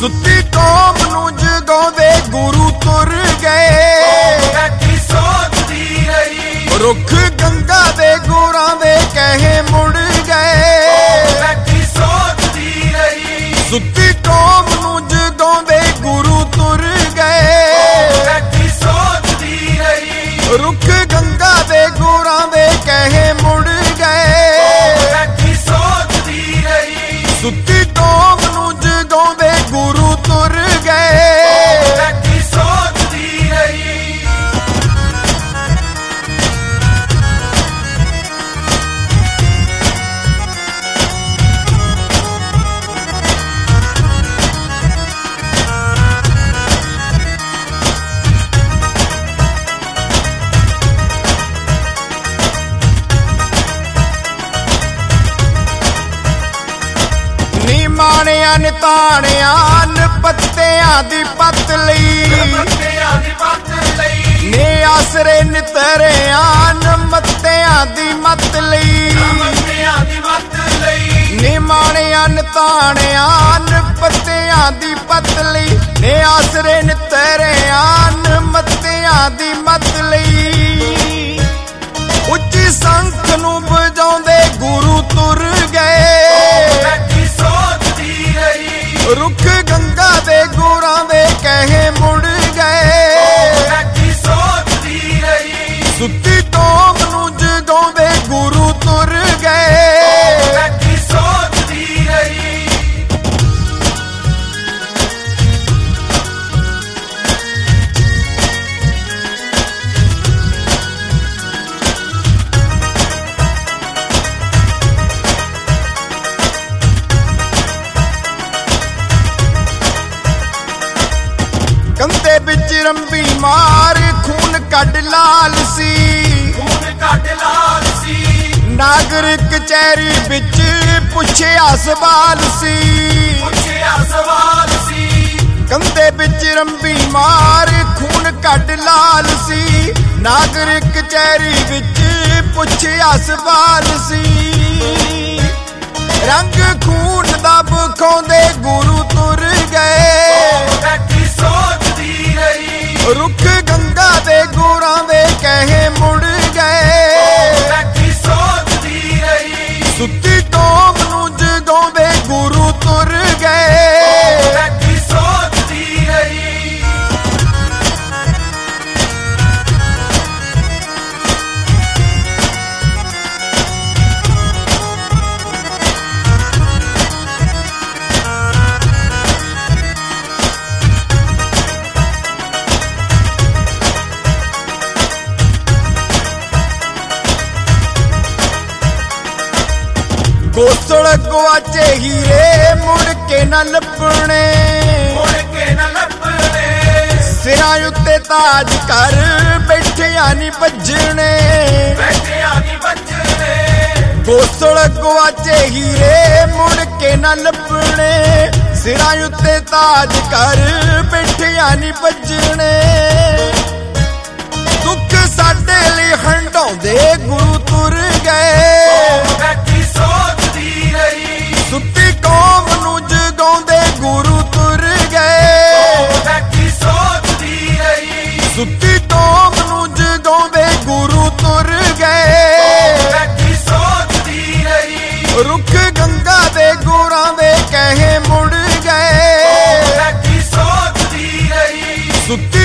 ਸੁੱਤੀ ਕੌਮ ਨੂੰ ਜਗਾਉਂਦੇ ਗੁਰੂ ਤੁਰ ਗਏ। ਬੈਠੀ ਸੋਚਦੀ ਰਹੀ ਰੁੱਖ ਗੰਗਾ ਦੇ ਗੁਰਾਂ ਦੇ ਕਹੇ ਮੁੜ ਗਏ। ਬੈਠੀ ਸੋਚਦੀ ਰਹੀ ਸੁੱਤੀ ਕੌਮ ਨੂੰ ਜਗਾਉਂਦੇ ਗੁਰੂ ਤੁਰ ਗਏ। ਬੈਠੀ ਸੋਚਦੀ ਰਹੀ ਰੁੱਖ ਗੰਗਾ ਦੇ ਗੁਰਾਂ ਦੇ ਕਹੇ ਮੁੜ ਗਏ। ਬੈਠੀ ਸੋਚਦੀ ਰਹੀ ਸੁੱਤੀ ਕੌਮ ਨੂੰ ਜਗਾਉਂਦੇ ਗੁਰੂ ਤੁਰ ਗਏ। ਬੈਠੀ ਸੋਚਦੀ ਰਹੀ ਨੀ ਮਾਣਿਆ ਨਿਤਾਣਿਆ ਨ ਪੱਤਿਆਂ ਦੀ ਪੱਤ ਲਈ। ਪੱਤਿਆਂ ਦੀ ਪੱਤ ਲਈ ਨੇ ਆਸਰੇ ਨਿਤਰਿਆਂ ਨ ਮੱਤਿਆਂ ਦੀ ਮੱਤ ਲਈ। ਪੱਤਿਆਂ ਦੀ ਮੱਤ ਲਈ ਨੀ ਮਾਣਿਆ ਨਿਤਾਣਿਆ ਨ ਪੱਤਿਆਂ ਦੀ ਪੱਤ ਲਈ। ਨੇ ਆਸਰੇ ਨਿਤਰਿਆਂ ਨ ਮੱਤਿਆਂ ਦੀ ਮੱਤ ਲਈ। ਉੱਚੀ ਸੰਖ ਨੂੰ ਵਜਾਉਂਦੇ ਗੁਰੂ ਤੁਰ ਗਏ। ਬੈਠੀ ਸੋਚਦੀ ਰਹੀ ਰੁੱਖ ਗੰਗਾ ਦੇ ਗੁਰਾਂ ਦੇ ਕਹੇ ਮੁੜ ਗਏ। ਬੈਠੀ ਸੋਚਦੀ ਰਹੀ ਸੁੱਤੀ ਕੌਮ ਨੂੰ ਜਗਾਉਂਦੇ ਗੁਰੂ ਤੁਰ ਗਏ। ਬੈਠੀ ਸੋਚਦੀ ਰਹੀ ਕੰਧੇ ਵਿੱਚ ਰੰਬੀ ਮਾਰ ਖੂਨ ਕੱਢ ਲਾਲ ਸੀ। ਖੂਨ ਕੱਢ ਲਾਲ ਸੀ ਨਾਗਰਿਕ ਕਚਹਿਰੀ ਵਿੱਚ ਪੁੱਛਿਆ ਸਵਾਲ ਸੀ। ਪੁੱਛਿਆ ਸਵਾਲ ਸੀ ਕੰਧੇ ਵਿੱਚ ਰੰਬੀ ਮਾਰ ਖੂਨ ਕੱਢ ਲਾਲ ਸੀ। ਨਾਗਰਿਕ ਕਚਹਿਰੀ ਵਿੱਚ ਪੁੱਛਿਆ ਸਵਾਲ ਸੀ। ਰੰਗ ਖੂਨ ਦਾ ਵਿਖਾਉਂਦੇ ਗੁਰੂ ਤੁਰ ਗਏ। ਬੈਠੀ ਸੋਚਦੀ ਰਹੀ ਰੁੱਖ ਗੰਗਾ ਦੇ ਗੁਰਾਂ ਦੇ ਕਹੇ ਮੁੜ ਗਏ। ਬੈਠੀ ਸੋਚਦੀ ਰਹੀ ਸੁੱਤੀ ਕੌਮ ਨੂੰ ਜਗਾਉਂਦੇ ਗੁਰੂ ਤੁਰ ਗਏ। ਬੈਠੀ ਸੋਚਦੀ ਰਹੀ ਗੋਸਲ ਗਵਾਚੇ ਹੀਰੇ ਮੁੜ ਕੇ ਨਾ ਲੱਭਣੇ। ਮੁੜ ਕੇ ਨਾ ਲੱਭਣੇ ਸਿਰਾਂ ਉੱਤੇ ਤਾਜ ਕਰ ਬੈਠਿਆਂ ਨੀ ਭੱਜਣੇ। ਬੈਠਿਆਂ ਦੀ ਬੱਚਣੇ ਗੋਸਲ ਗਵਾਚੇ ਹੀਰੇ ਮੁੜ ਕੇ ਨਾ ਲੱਭਣੇ। ਸਿਰਾਂ ਉੱਤੇ ਤਾਜ ਕਰ ਬੈਠਿਆਂ ਨੀ ਭੱਜਣੇ। ਦੁੱਖ ਸਾਡੇ ਲਈ ਹੰਢਾਉਂਦੇ ਗੁਰੂ ਤੁਰ ਗਏ। ਬੈਠੀ ਸੋਚਦੀ ਰਹੀ ਸੁੱਤੀ ਕੌਮ ਨੂੰ ਜਗਾਉਂਦੇ ਗੁਰੂ ਤੁਰ ਗਏ। ਬੈਠੀ ਸੋਚਦੀ ਰਹੀ ਸੁੱਤੀ ਕੌਮ ਨੂੰ ਜਗਾਉਂਦੇ ਗੁਰੂ ਤੁਰ ਗਏ। ਬੈਠੀ ਸੋਚਦੀ ਰਹੀ ਰੁੱਖ ਗੰਗਾ ਦੇ ਗੁਰਾਂ ਦੇ ਕਹੇ ਮੁੜ ਗਏ। ਬੈਠੀ ਸੋਚਦੀ ਰਹੀ ਸੁੱਤੀ